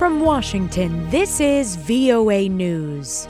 From Washington, this is VOA News.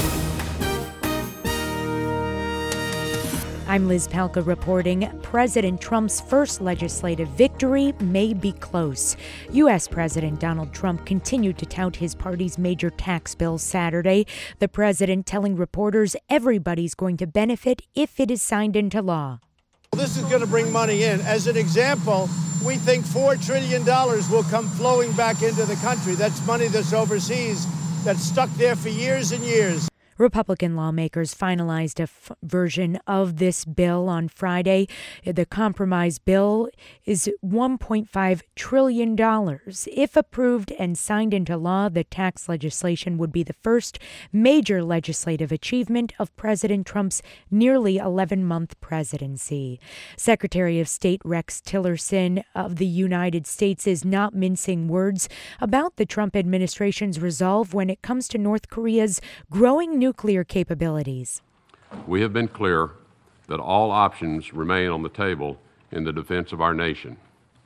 I'm Liz Palka reporting President Trump's first legislative victory may be close. U.S. President Donald Trump continued to tout his party's major tax bill Saturday, the president telling reporters everybody's going to benefit if it is signed into law. This is going to bring money in. As an example, we think $4 trillion will come flowing back into the country. That's money that's overseas, that's stuck there for years and years. Republican lawmakers finalized a version of this bill on Friday. The compromise bill is $1.5 trillion. If approved and signed into law, the tax legislation would be the first major legislative achievement of President Trump's nearly 11-month presidency. Secretary of State Rex Tillerson of the United States is not mincing words about the Trump administration's resolve when it comes to North Korea's growing nuclear capabilities. We have been clear that all options remain on the table in the defense of our nation.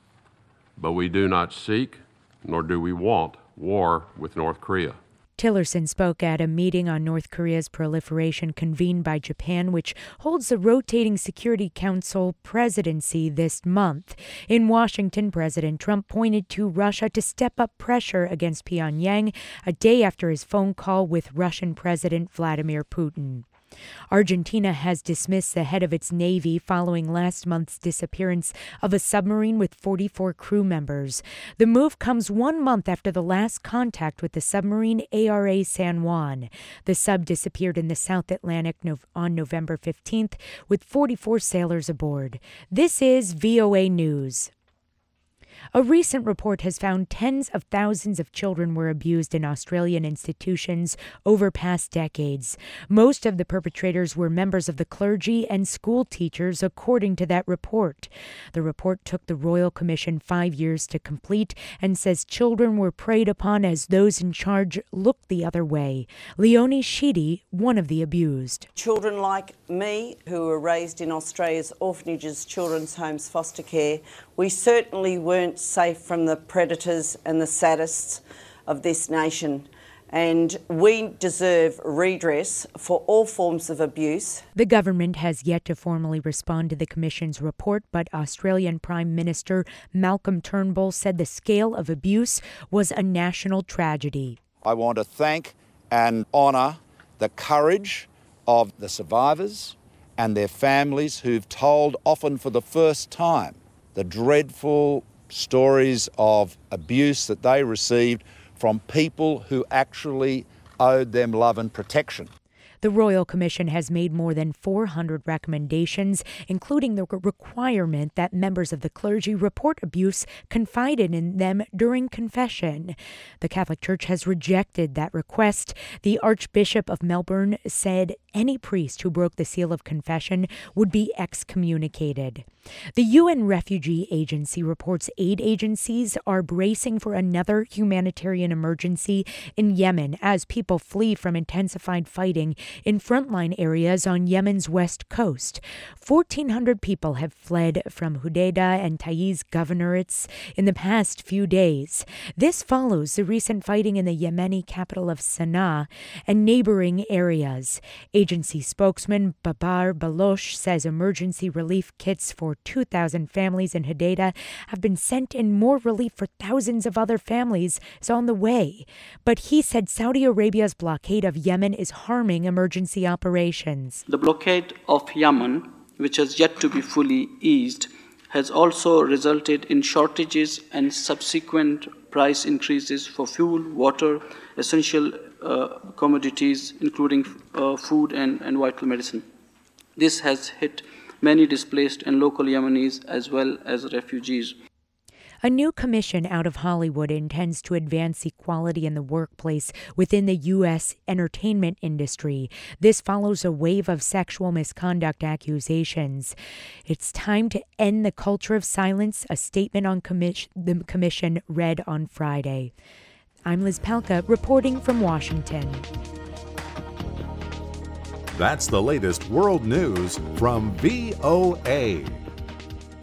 But we do not seek, nor do we want, war with North Korea. Tillerson spoke at a meeting on North Korea's proliferation convened by Japan, which holds the rotating Security Council presidency this month. In Washington, President Trump pointed to Russia to step up pressure against Pyongyang a day after his phone call with Russian President Vladimir Putin. Argentina has dismissed the head of its Navy following last month's disappearance of a submarine with 44 crew members. The move comes 1 month after the last contact with the submarine ARA San Juan. The sub disappeared in the South Atlantic on November 15th with 44 sailors aboard. This is VOA News. A recent report has found tens of thousands of children were abused in Australian institutions over past decades. Most of the perpetrators were members of the clergy and school teachers, according to that report. The report took the Royal Commission 5 years to complete and says children were preyed upon as those in charge looked the other way. Leonie Sheedy, one of the abused. Children like me, who were raised in Australia's orphanages, children's homes, foster care, we certainly weren't safe from the predators and the sadists of this nation. And we deserve redress for all forms of abuse. The government has yet to formally respond to the Commission's report, but Australian Prime Minister Malcolm Turnbull said the scale of abuse was a national tragedy. I want to thank and honour the courage of the survivors and their families who've told, often for the first time, the dreadful stories of abuse that they received from people who actually owed them love and protection. The Royal Commission has made more than 400 recommendations, including the requirement that members of the clergy report abuse confided in them during confession. The Catholic Church has rejected that request. The Archbishop of Melbourne said any priest who broke the seal of confession would be excommunicated. The UN Refugee Agency reports aid agencies are bracing for another humanitarian emergency in Yemen as people flee from intensified fighting in frontline areas on Yemen's west coast. 1,400 people have fled from Hodeidah and Taiz governorates in the past few days. This follows the recent fighting in the Yemeni capital of Sana'a and neighboring areas. Agency spokesman Babar Baloch says emergency relief kits for 2,000 families in Hodeidah have been sent, and more relief for thousands of other families is on the way. But he said Saudi Arabia's blockade of Yemen is harming emergency operations. The blockade of Yemen, which has yet to be fully eased, has also resulted in shortages and subsequent price increases for fuel, water, essential commodities, including food and vital medicine. This has hit many displaced and local Yemenis as well as refugees. A new commission out of Hollywood intends to advance equality in the workplace within the U.S. entertainment industry. This follows a wave of sexual misconduct accusations. It's time to end the culture of silence, a statement on the commission read on Friday. I'm Liz Palka reporting from Washington. That's the latest world news from VOA.